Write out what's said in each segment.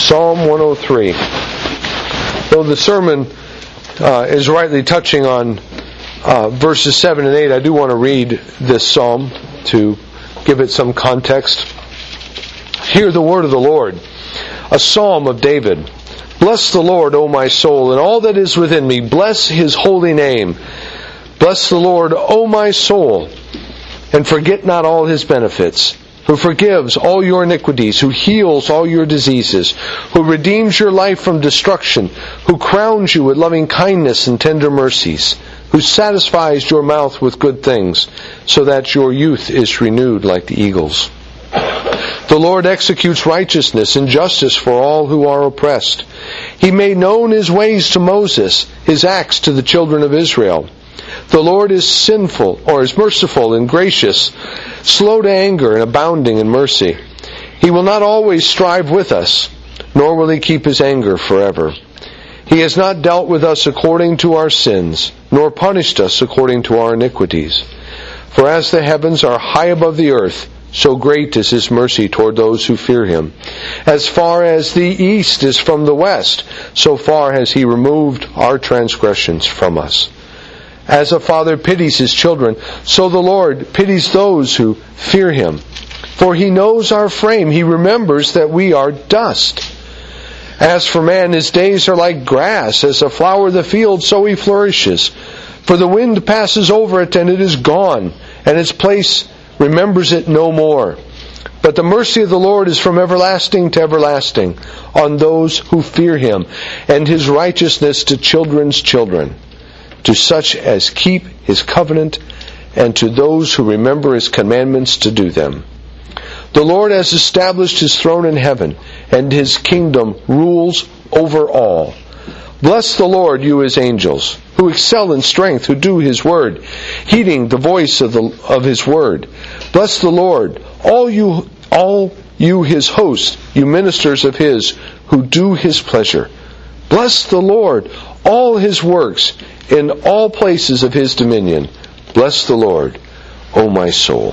Psalm 103. Though the sermon is rightly touching on verses 7 and 8, I do want to read this psalm to give it some context. Hear the word of the Lord, a psalm of David. Bless the Lord, O my soul, and all that is within me. Bless His holy name. Bless the Lord, O my soul, and forget not all His benefits, who forgives all your iniquities, who heals all your diseases, who redeems your life from destruction, who crowns you with loving kindness and tender mercies, who satisfies your mouth with good things, so that your youth is renewed like the eagles. The Lord executes righteousness and justice for all who are oppressed. He made known His ways to Moses, His acts to the children of Israel. The Lord is merciful and gracious, slow to anger and abounding in mercy. He will not always strive with us, nor will He keep His anger forever. He has not dealt with us according to our sins, nor punished us according to our iniquities. For as the heavens are high above the earth, so great is His mercy toward those who fear Him. As far as the east is from the west, so far has He removed our transgressions from us. As a father pities his children, so the Lord pities those who fear Him. For He knows our frame. He remembers that we are dust. As for man, his days are like grass. As a flower of the field, so he flourishes. For the wind passes over it, and it is gone, and its place remembers it no more. But the mercy of the Lord is from everlasting to everlasting on those who fear Him, and His righteousness to children's children, to such as keep His covenant, and to those who remember His commandments to do them. The Lord has established His throne in heaven, and His kingdom rules over all. Bless the Lord, you His angels, who excel in strength, who do His word, heeding the voice of His word. Bless the Lord, all you His hosts, you ministers of His, who do His pleasure. Bless the Lord, all His works, in all places of His dominion. Bless the Lord, O my soul.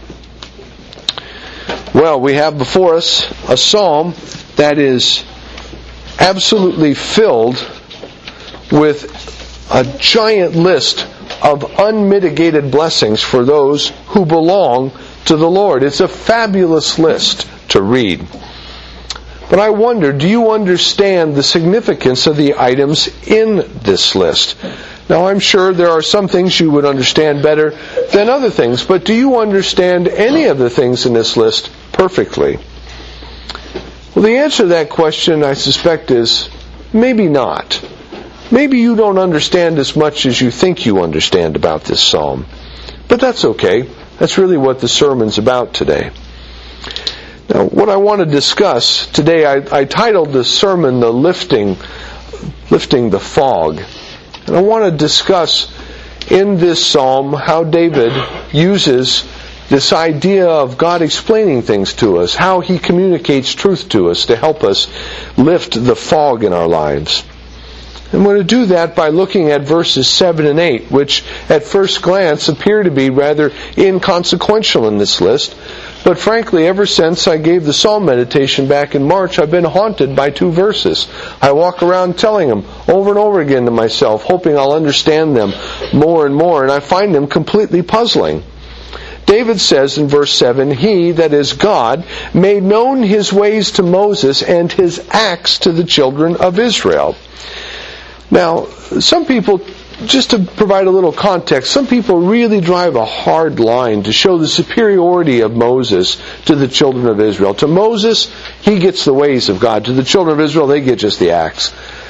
Well, we have before us a psalm that is absolutely filled with a giant list of unmitigated blessings for those who belong to the Lord. It's a fabulous list to read. But I wonder, do you understand the significance of the items in this list? Now, I'm sure there are some things you would understand better than other things, but do you understand any of the things in this list perfectly? Well, the answer to that question, I suspect, is maybe not. Maybe you don't understand as much as you think you understand about this psalm. But that's okay. That's really what the sermon's about today. Now, what I want to discuss today, I titled the sermon, "The Lifting the Fog." And I want to discuss in this psalm how David uses this idea of God explaining things to us, how He communicates truth to us to help us lift the fog in our lives. I'm going to do that by looking at verses 7 and 8, which at first glance appear to be rather inconsequential in this list. But frankly, ever since I gave the Psalm meditation back in March, I've been haunted by two verses. I walk around telling them over and over again to myself, hoping I'll understand them more and more, and I find them completely puzzling. David says in verse 7, He, that is God, made known His ways to Moses and His acts to the children of Israel. Now, some people, just to provide a little context, some people really drive a hard line to show the superiority of Moses to the children of Israel. To Moses, he gets the ways of God. To the children of Israel, they get just the acts.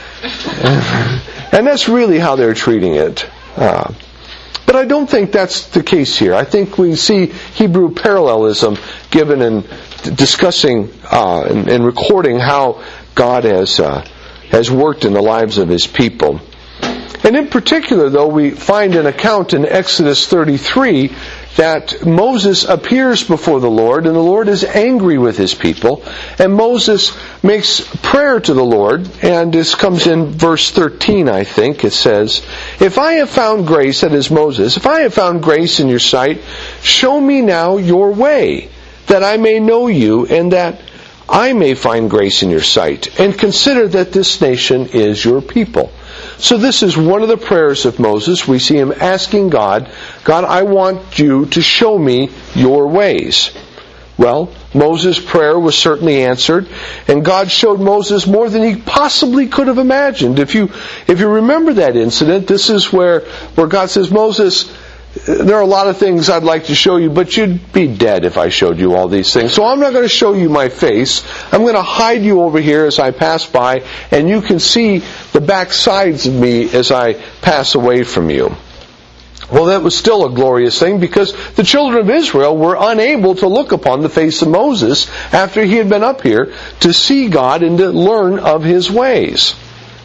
And that's really how they're treating it. But I don't think that's the case here. I think we see Hebrew parallelism given in discussing and recording how God has worked in the lives of His people. And in particular, though, we find an account in Exodus 33 that Moses appears before the Lord, and the Lord is angry with His people. And Moses makes prayer to the Lord, and this comes in verse 13, I think. It says, If I have found grace, that is Moses, if I have found grace in your sight, show me now your way, that I may know you, and that I may find grace in your sight, and consider that this nation is your people. So this is one of the prayers of Moses. We see him asking God, God, I want you to show me your ways. Well, Moses' prayer was certainly answered, and God showed Moses more than he possibly could have imagined. If you remember that incident, this is where God says, Moses, there are a lot of things I'd like to show you, but you'd be dead if I showed you all these things. So I'm not going to show you my face. I'm going to hide you over here as I pass by, and you can see the back sides of me as I pass away from you. Well, that was still a glorious thing, because the children of Israel were unable to look upon the face of Moses after he had been up here to see God and to learn of his ways.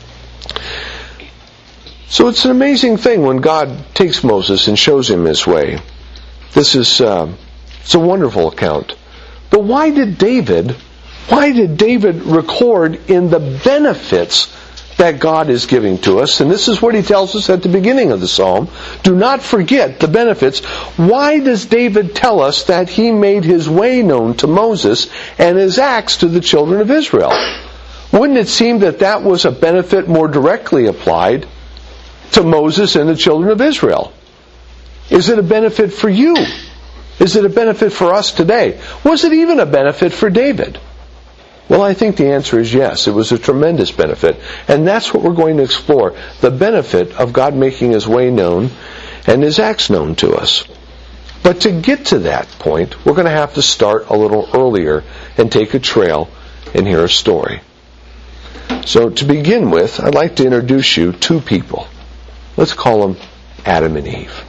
So it's an amazing thing when God takes Moses and shows him his way. This is it's a wonderful account. But why did David record in the benefits that God is giving to us? And this is what he tells us at the beginning of the psalm. Do not forget the benefits. Why does David tell us that he made his way known to Moses and his acts to the children of Israel? Wouldn't it seem that that was a benefit more directly applied to Moses and the children of Israel? Is it a benefit for you? Is it a benefit for us today? Was it even a benefit for David? Well, I think the answer is yes. It was a tremendous benefit. And that's what we're going to explore. The benefit of God making his way known and his acts known to us. But to get to that point, we're going to have to start a little earlier and take a trail and hear a story. So to begin with, I'd like to introduce you two people. Let's call them Adam and Eve.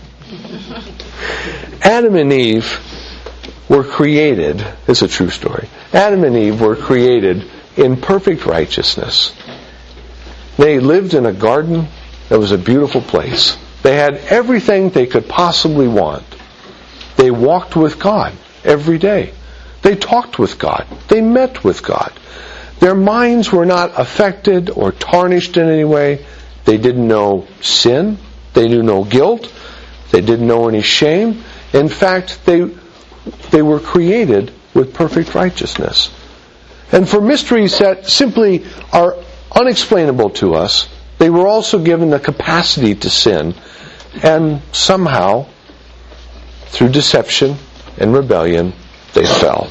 Adam and Eve were created, it's a true story, Adam and Eve were created in perfect righteousness. They lived in a garden that was a beautiful place. They had everything they could possibly want. They walked with God every day. They talked with God. They met with God. Their minds were not affected or tarnished in any way. They didn't know sin. They knew no guilt. They didn't know any shame. In fact, they were created with perfect righteousness. And for mysteries that simply are unexplainable to us, they were also given the capacity to sin, and somehow, through deception and rebellion, they fell.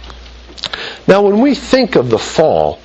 Now, when we think of the fall,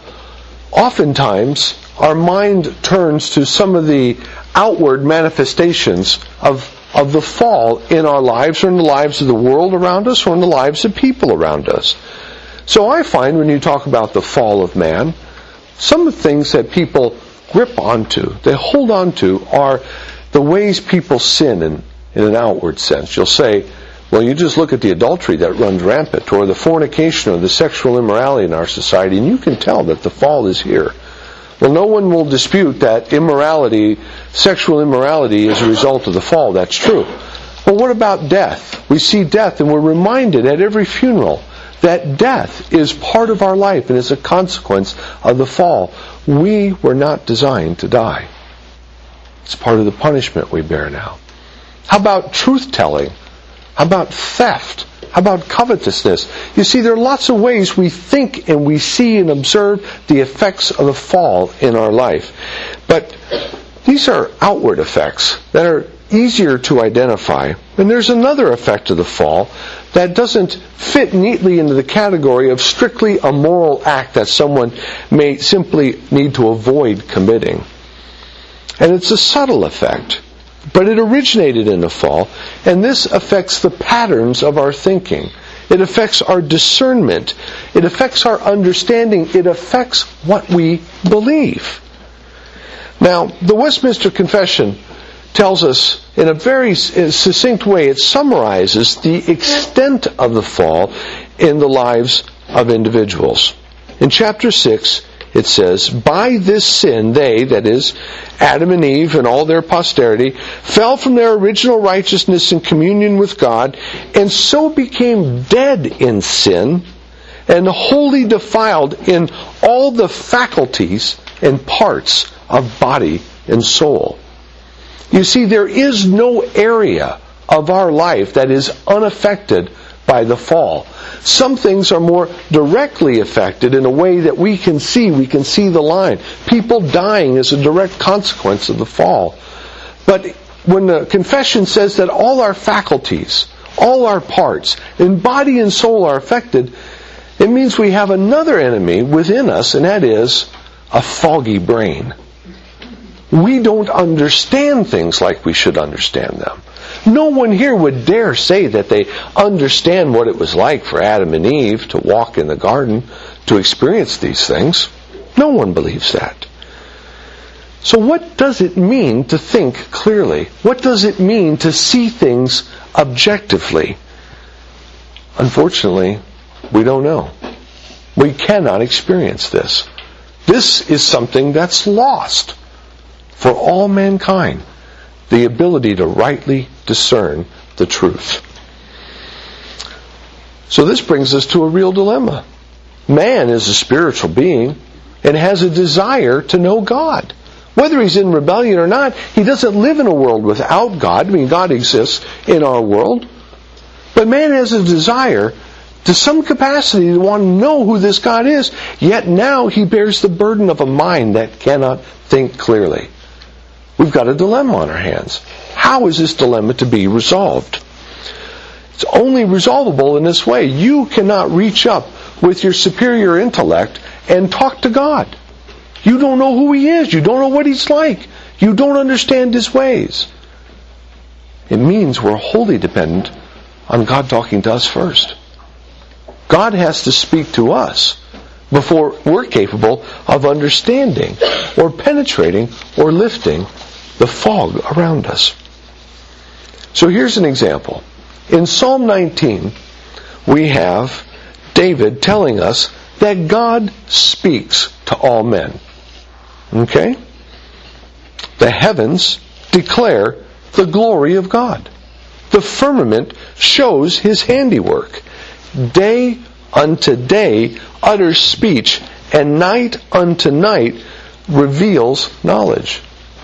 oftentimes our mind turns to some of the outward manifestations of the fall in our lives, or in the lives of the world around us, or in the lives of people around us. So I find when you talk about the fall of man, some of the things that people grip onto, they hold on to, are the ways people sin in an outward sense. You'll say, well, you just look at the adultery that runs rampant, or the fornication or the sexual immorality in our society, and you can tell that the fall is here. Well, no one will dispute that immorality, sexual immorality, is a result of the fall. That's true. But what about death? We see death, and we're reminded at every funeral that death is part of our life and is a consequence of the fall. We were not designed to die. It's part of the punishment we bear now. How about truth-telling? How about theft? How about covetousness? You see, there are lots of ways we think and we see and observe the effects of the fall in our life. But these are outward effects that are easier to identify. And there's another effect of the fall that doesn't fit neatly into the category of strictly a moral act that someone may simply need to avoid committing. And it's a subtle effect. But it originated in the fall, and this affects the patterns of our thinking. It affects our discernment. It affects our understanding. It affects what we believe. Now, the Westminster Confession tells us in a very succinct way, it summarizes the extent of the fall in the lives of individuals. In chapter 6, it says, by this sin they, that is, Adam and Eve and all their posterity, fell from their original righteousness and communion with God, and so became dead in sin, and wholly defiled in all the faculties and parts of body and soul. You see, there is no area of our life that is unaffected by the fall. Some things are more directly affected in a way that we can see the line. People dying is a direct consequence of the fall. But when the confession says that all our faculties, all our parts, in body and soul are affected, it means we have another enemy within us, and that is a foggy brain. We don't understand things like we should understand them. No one here would dare say that they understand what it was like for Adam and Eve to walk in the garden, to experience these things. No one believes that. So what does it mean to think clearly? What does it mean to see things objectively? Unfortunately, we don't know. We cannot experience this. This is something that's lost for all mankind. The ability to rightly discern the truth. So this brings us to a real dilemma. Man is a spiritual being and has a desire to know God. Whether he's in rebellion or not, he doesn't live in a world without God. I mean, God exists in our world. But man has a desire to some capacity to want to know who this God is, yet now he bears the burden of a mind that cannot think clearly. We've got a dilemma on our hands. How is this dilemma to be resolved? It's only resolvable in this way. You cannot reach up with your superior intellect and talk to God. You don't know who He is. You don't know what He's like. You don't understand His ways. It means we're wholly dependent on God talking to us first. God has to speak to us before we're capable of understanding or penetrating or lifting the fog around us. So here's an example. In Psalm 19, we have David telling us that God speaks to all men. Okay? The heavens declare the glory of God. The firmament shows His handiwork. Day unto day utters speech, and night unto night reveals knowledge.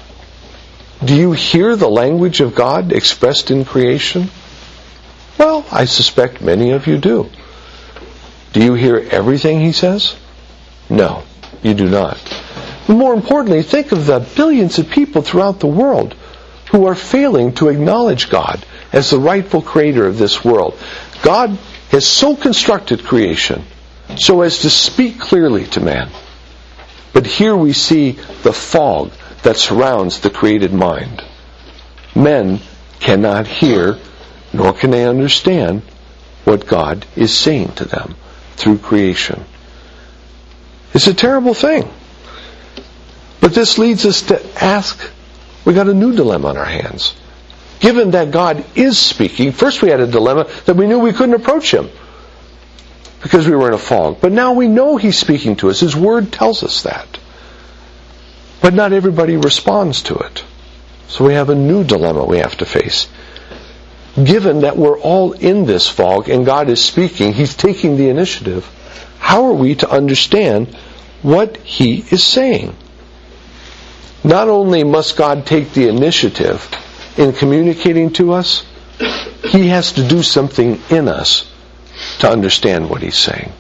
Do you hear the language of God expressed in creation? Well, I suspect many of you do. Do you hear everything He says? No, you do not. More importantly, think of the billions of people throughout the world who are failing to acknowledge God as the rightful creator of this world. God has so constructed creation so as to speak clearly to man. But here we see the fog that surrounds the created mind. Men cannot hear, nor can they understand what God is saying to them through creation. It's a terrible thing. But this leads us to ask, we got a new dilemma on our hands. Given that God is speaking, first we had a dilemma that we knew we couldn't approach Him because we were in a fog. But now we know He's speaking to us. His Word tells us that. But not everybody responds to it. So we have a new dilemma we have to face. Given that we're all in this fog and God is speaking, He's taking the initiative, how are we to understand what He is saying? Not only must God take the initiative in communicating to us, He has to do something in us to understand what He's saying.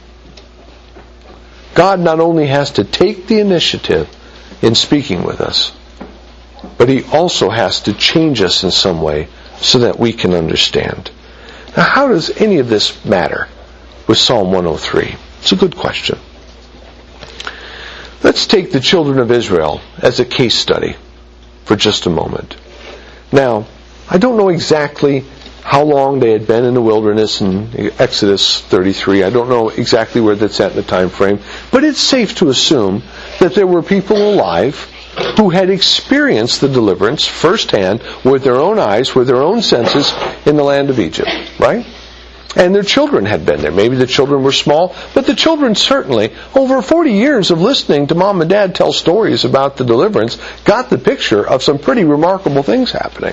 God not only has to take the initiative in speaking with us, but He also has to change us in some way so that we can understand. Now, how does any of this matter with Psalm 103? It's a good question. Let's take the children of Israel as a case study for just a moment. Now, I don't know exactly how long they had been in the wilderness in Exodus 33. I don't know exactly where that's at in the time frame, but it's safe to assume that there were people alive who had experienced the deliverance firsthand with their own eyes, with their own senses in the land of Egypt, right? And their children had been there. Maybe the children were small, but the children certainly, over 40 years of listening to mom and dad tell stories about the deliverance, got the picture of some pretty remarkable things happening.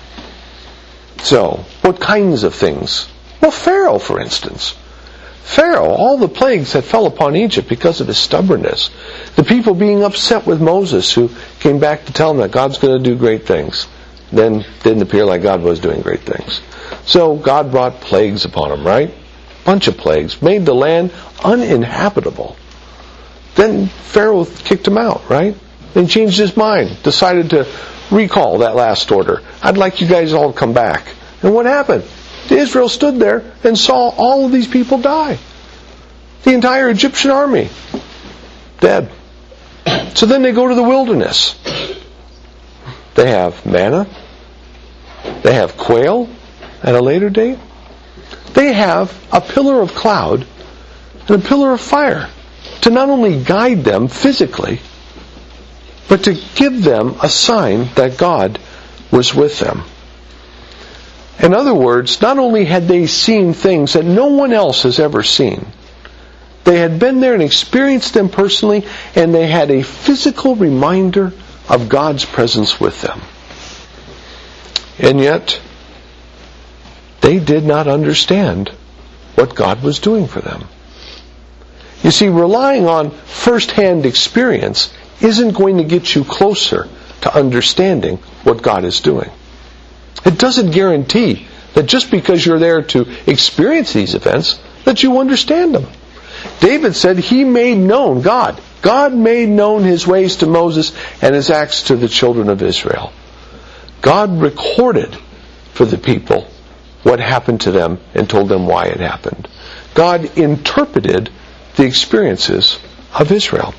So, what kinds of things? Well, Pharaoh, for instance. Pharaoh, all the plagues that fell upon Egypt because of his stubbornness. The people being upset with Moses, who came back to tell them that God's going to do great things. Then didn't appear like God was doing great things. So God brought plagues upon them, right? bunch of plagues, made the land uninhabitable. Then Pharaoh kicked him out, right? And changed his mind, decided to recall that last order. I'd like you guys all to come back. And what happened? Israel stood there and saw all of these people die. The entire Egyptian army dead. So then they go to the wilderness. They have manna. They have quail at a later date. They have a pillar of cloud and a pillar of fire to not only guide them physically, but to give them a sign that God was with them. In other words, not only had they seen things that no one else has ever seen, they had been there and experienced them personally, and they had a physical reminder of God's presence with them. And yet, they did not understand what God was doing for them. You see, relying on first-hand experience isn't going to get you closer to understanding what God is doing. It doesn't guarantee that just because you're there to experience these events, that you understand them. David said he made known, God made known his ways to Moses and his acts to the children of Israel. God recorded for the people what happened to them and told them why it happened. God interpreted the experiences of Israel.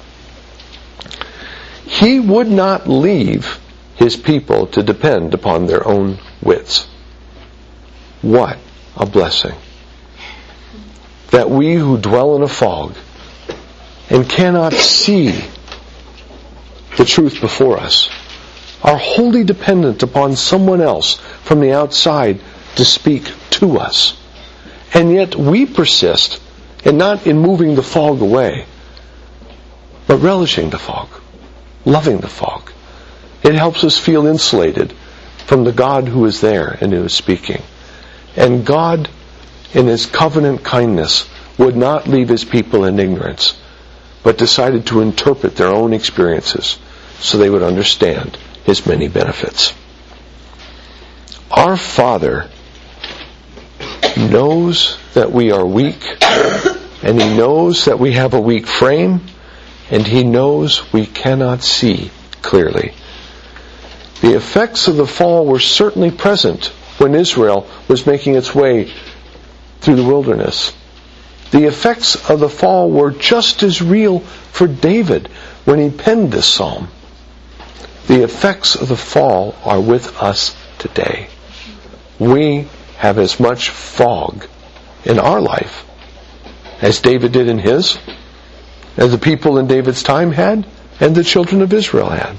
He would not leave his people to depend upon their own wits. What a blessing. That we who dwell in a fog and cannot see the truth before us are wholly dependent upon someone else from the outside to speak to us. And yet we persist in not in moving the fog away, but relishing the fog, loving the fog. It helps us feel insulated from the God who is there and who is speaking. And God, in His covenant kindness, would not leave His people in ignorance, but decided to interpret their own experiences so they would understand His many benefits. Our Father knows that we are weak, and He knows that we have a weak frame, and He knows we cannot see clearly. The effects of the fall were certainly present when Israel was making its way through the wilderness. The effects of the fall were just as real for David when he penned this psalm. The effects of the fall are with us today. We have as much fog in our life as David did in his, as the people in David's time had, and the children of Israel had.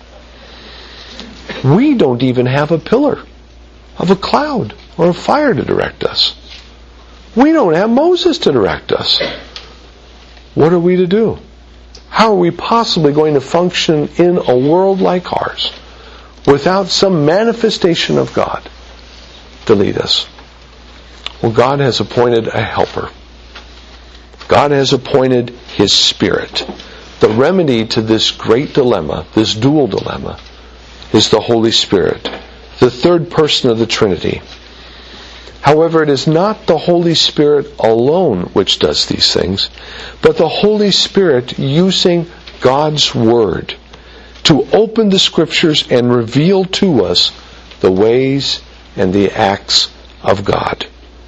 We don't even have a pillar of a cloud or a fire to direct us. We don't have Moses to direct us. What are we to do? How are we possibly going to function in a world like ours without some manifestation of God to lead us? Well, God has appointed a helper. God has appointed His Spirit. The remedy to this great dilemma, this dual dilemma, is the Holy Spirit, the third person of the Trinity. However, it is not the Holy Spirit alone which does these things, but the Holy Spirit using God's Word to open the Scriptures and reveal to us the ways and the acts of God.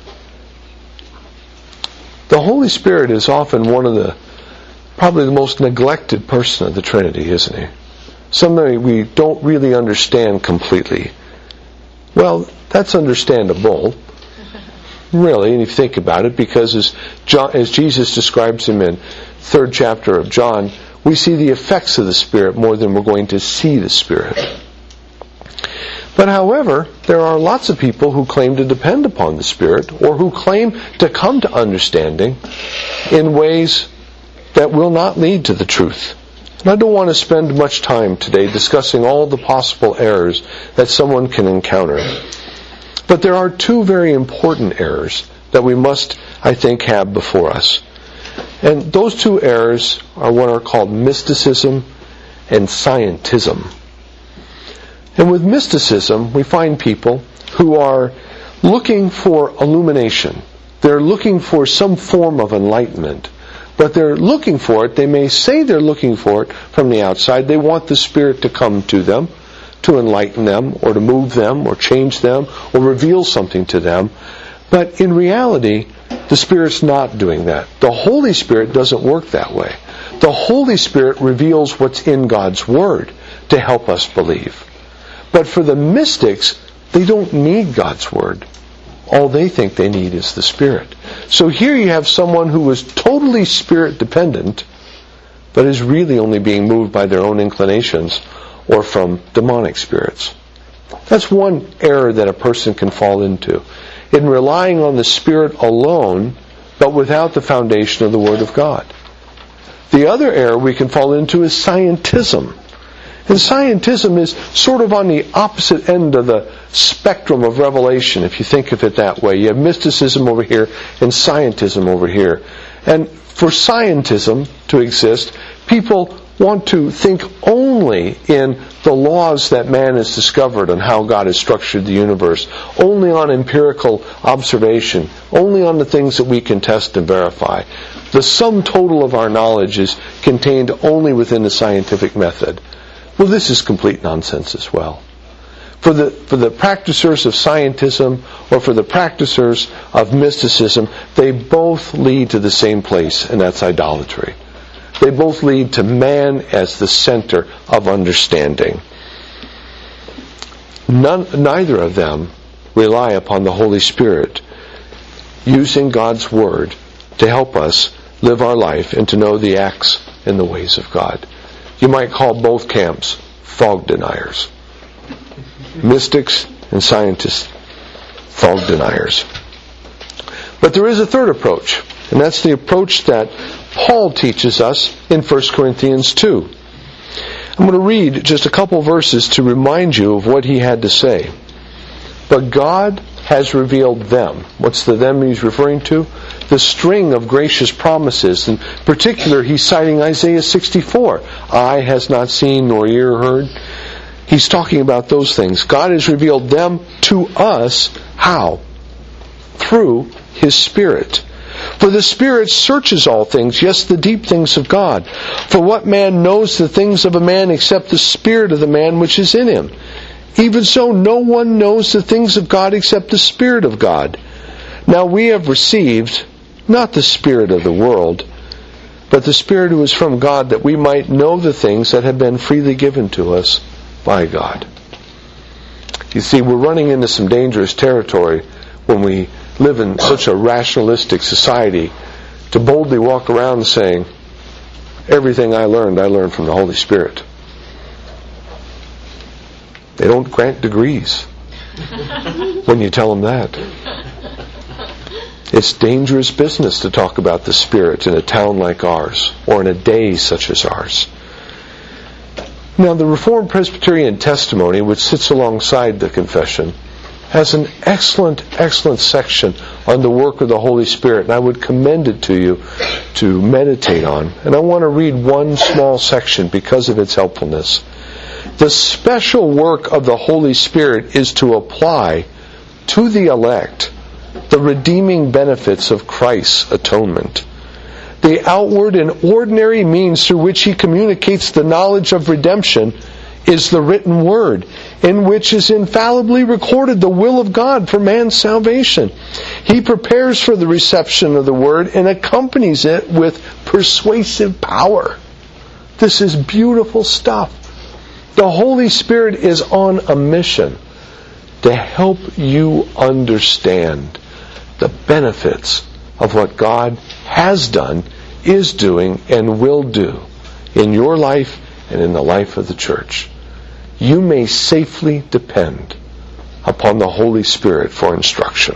The Holy Spirit is often probably the most neglected person of the Trinity, isn't He? Something we don't really understand completely. Well, that's understandable, really, and if you think about it, because as Jesus describes Him in 3rd chapter of John, we see the effects of the Spirit more than we're going to see the Spirit. But however, there are lots of people who claim to depend upon the Spirit, or who claim to come to understanding in ways that will not lead to the truth. And I don't want to spend much time today discussing all the possible errors that someone can encounter. But there are two very important errors that we must, I think, have before us. And those two errors are what are called mysticism and scientism. And with mysticism, we find people who are looking for illumination They're looking for some form of enlightenment. But they're looking for it. They may say they're looking for it from the outside. They want the Spirit to come to them, to enlighten them, or to move them, or change them, or reveal something to them. But in reality, the Spirit's not doing that. The Holy Spirit doesn't work that way. The Holy Spirit reveals what's in God's Word to help us believe. But for the mystics, they don't need God's Word. All they think they need is the Spirit. So here you have someone who is totally Spirit dependent, but is really only being moved by their own inclinations or from demonic spirits. That's one error that a person can fall into, in relying on the Spirit alone, but without the foundation of the Word of God. The other error we can fall into is scientism. And scientism is sort of on the opposite end of the spectrum of revelation, if you think of it that way. You have mysticism over here and scientism over here. And for scientism to exist, people want to think only in the laws that man has discovered and how God has structured the universe, only on empirical observation, only on the things that we can test and verify. The sum total of our knowledge is contained only within the scientific method. Well, this is complete nonsense as well. For the practicers of scientism or for the practicers of mysticism, they both lead to the same place, and that's idolatry. They both lead to man as the center of understanding. Neither of them rely upon the Holy Spirit using God's Word to help us live our life and to know the acts and the ways of God. You might call both camps fog deniers. Mystics and scientists, fog deniers. But there is a third approach, and that's the approach that Paul teaches us in 1 Corinthians 2. I'm going to read just a couple verses to remind you of what he had to say. But God has revealed them. What's the them he's referring to? The string of gracious promises. In particular, he's citing Isaiah 64. Eye has not seen nor ear heard. He's talking about those things. God has revealed them to us. How? Through His Spirit. For the Spirit searches all things, yes, the deep things of God. For what man knows the things of a man except the Spirit of the man which is in him? Even so, no one knows the things of God except the Spirit of God. Now we have received not the spirit of the world, but the Spirit who is from God, that we might know the things that have been freely given to us by God. You see, we're running into some dangerous territory when we live in such a rationalistic society to boldly walk around saying, everything I learned from the Holy Spirit. They don't grant degrees when you tell them that. It's dangerous business to talk about the Spirit in a town like ours, or in a day such as ours. Now, the Reformed Presbyterian Testimony, which sits alongside the Confession, has an excellent section on the work of the Holy Spirit, and I would commend it to you to meditate on. And I want to read one small section because of its helpfulness. The special work of the Holy Spirit is to apply to the elect the redeeming benefits of Christ's atonement. The outward and ordinary means through which He communicates the knowledge of redemption is the written Word, in which is infallibly recorded the will of God for man's salvation. He prepares for the reception of the Word and accompanies it with persuasive power. This is beautiful stuff. The Holy Spirit is on a mission to help you understand the benefits of what God has done, is doing, and will do in your life and in the life of the church. You may safely depend upon the Holy Spirit for instruction.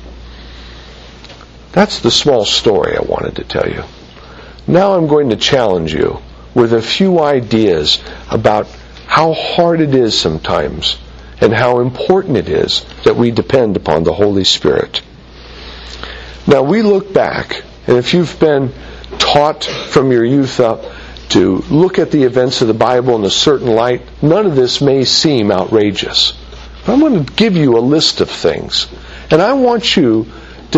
That's the small story I wanted to tell you. Now I'm going to challenge you with a few ideas about how hard it is sometimes and how important it is that we depend upon the Holy Spirit. Now we look back, and if you've been taught from your youth up to look at the events of the Bible in a certain light, none of this may seem outrageous. But I'm going to give you a list of things. And I want you to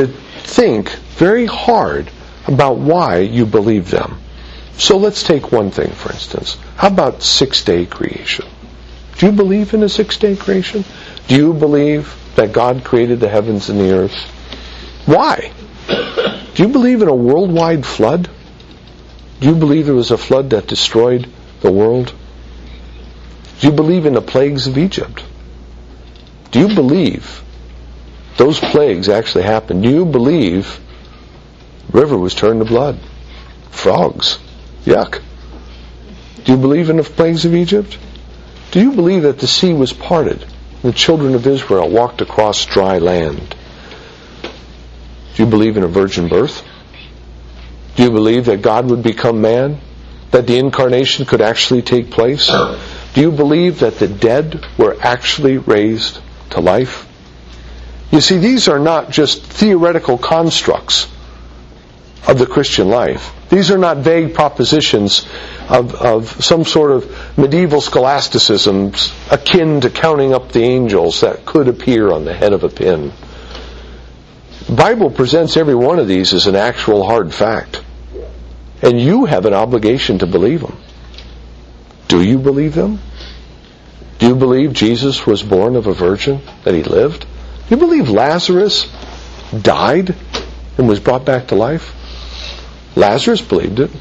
think very hard about why you believe them. So let's take one thing, for instance. How about 6-day creation? Do you believe in a 6-day creation? Do you believe that God created the heavens and the earth? Why? Do you believe in a worldwide flood? Do you believe there was a flood that destroyed the world? Do you believe in the plagues of Egypt? Do you believe those plagues actually happened? Do you believe the river was turned to blood? Frogs. Yuck. Do you believe in the plagues of Egypt? Do you believe that the sea was parted? The children of Israel walked across dry land. Do you believe in a virgin birth? Do you believe that God would become man? That the incarnation could actually take place? Do you believe that the dead were actually raised to life? You see, these are not just theoretical constructs of the Christian life. These are not vague propositions of some sort of medieval scholasticism akin to counting up the angels that could appear on the head of a pin. The Bible presents every one of these as an actual hard fact. And you have an obligation to believe them. Do you believe them? Do you believe Jesus was born of a virgin, that he lived? Do you believe Lazarus died and was brought back to life? Lazarus believed it.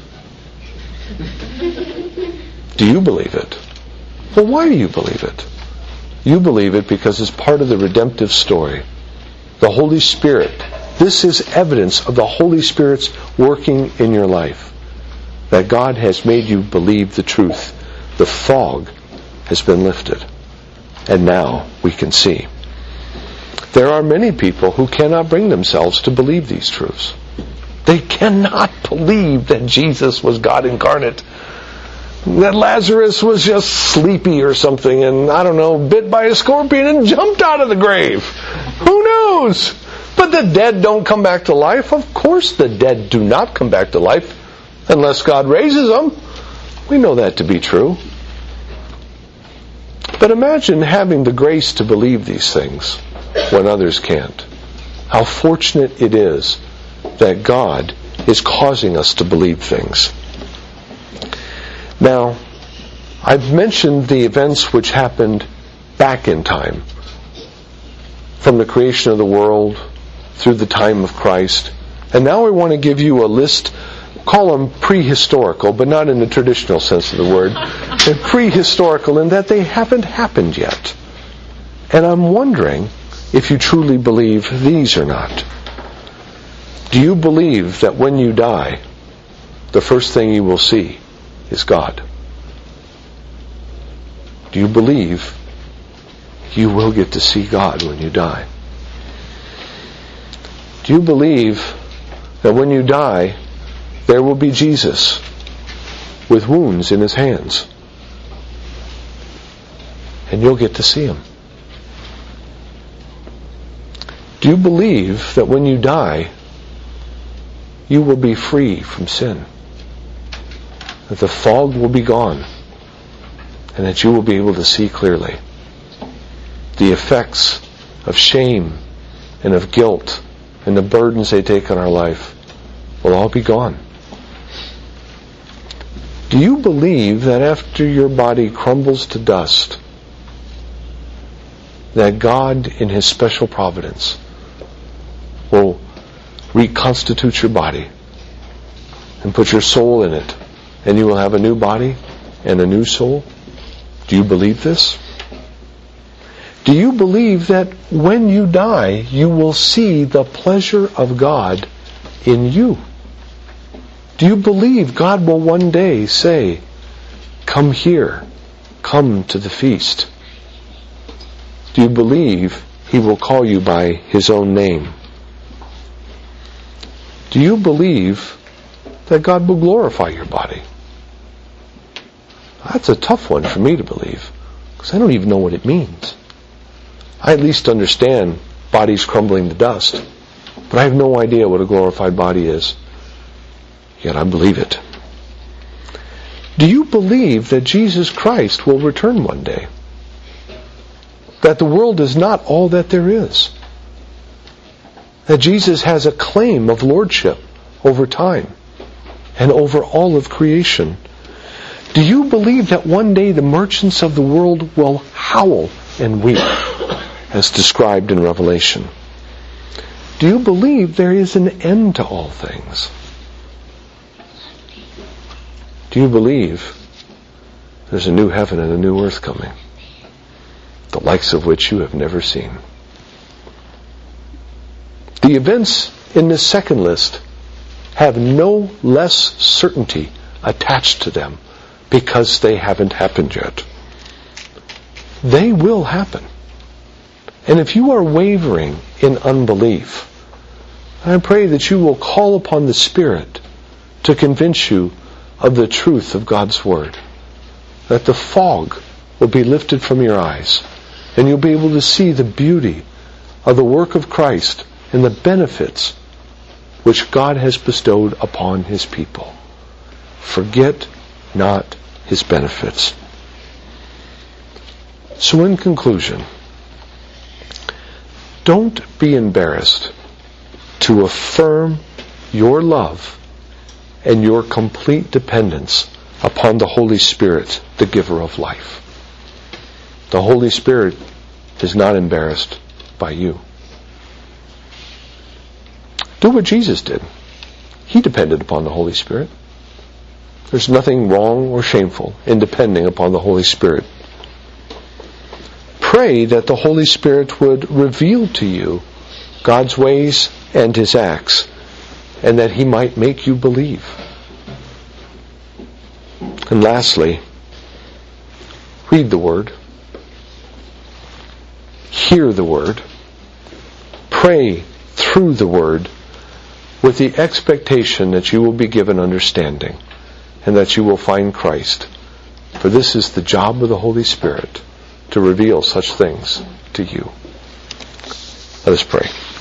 Do you believe it? Well, why do you believe it? You believe it because it's part of the redemptive story. The Holy Spirit. This is evidence of the Holy Spirit's working in your life. That God has made you believe the truth. The fog has been lifted. And now we can see. There are many people who cannot bring themselves to believe these truths. They cannot believe that Jesus was God incarnate. That Lazarus was just sleepy or something and, I don't know, bit by a scorpion and jumped out of the grave. Who knows? But the dead don't come back to life. Of course the dead do not come back to life unless God raises them. We know that to be true. But imagine having the grace to believe these things when others can't. How fortunate it is that God is causing us to believe things. Now, I've mentioned the events which happened back in time, from the creation of the world through the time of Christ. And now I want to give you a list, call them prehistorical, but not in the traditional sense of the word. They're prehistorical in that they haven't happened yet. And I'm wondering if you truly believe these or not. Do you believe that when you die, the first thing you will see is God? Do you believe you will get to see God when you die? Do you believe that when you die, there will be Jesus with wounds in his hands? And you'll get to see him. Do you believe that when you die, you will be free from sin? That the fog will be gone, and that you will be able to see clearly. The effects of shame and of guilt and the burdens they take on our life will all be gone. Do you believe that after your body crumbles to dust, that God in his special providence will reconstitute your body and put your soul in it, and you will have a new body and a new soul? Do you believe this? Do you believe that when you die, you will see the pleasure of God in you? Do you believe God will one day say, "Come here, come to the feast"? Do you believe he will call you by his own name? Do you believe that God will glorify your body? That's a tough one for me to believe, because I don't even know what it means. I at least understand bodies crumbling to dust, but I have no idea what a glorified body is. Yet I believe it. Do you believe that Jesus Christ will return one day? That the world is not all that there is? that Jesus has a claim of lordship over time and over all of creation? Do you believe that one day the merchants of the world will howl and weep, as described in Revelation? Do you believe there is an end to all things? Do you believe there's a new heaven and a new earth coming, the likes of which you have never seen? The events in this second list have no less certainty attached to them because they haven't happened yet. They will happen. And if you are wavering in unbelief, I pray that you will call upon the Spirit to convince you of the truth of God's Word, that the fog will be lifted from your eyes, and you'll be able to see the beauty of the work of Christ and the benefits which God has bestowed upon His people. Forget not His benefits. So in conclusion, don't be embarrassed to affirm your love and your complete dependence upon the Holy Spirit, the giver of life. The Holy Spirit is not embarrassed by you. Do what Jesus did. He depended upon the Holy Spirit. There's nothing wrong or shameful in depending upon the Holy Spirit. Pray that the Holy Spirit would reveal to you God's ways and His acts, and that He might make you believe. And lastly, read the Word, hear the Word, pray through the Word with the expectation that you will be given understanding and that you will find Christ. For this is the job of the Holy Spirit, to reveal such things to you. Let us pray.